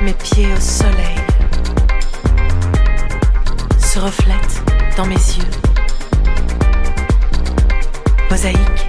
mes pieds au soleil se reflètent dans mes yeux. Mosaïque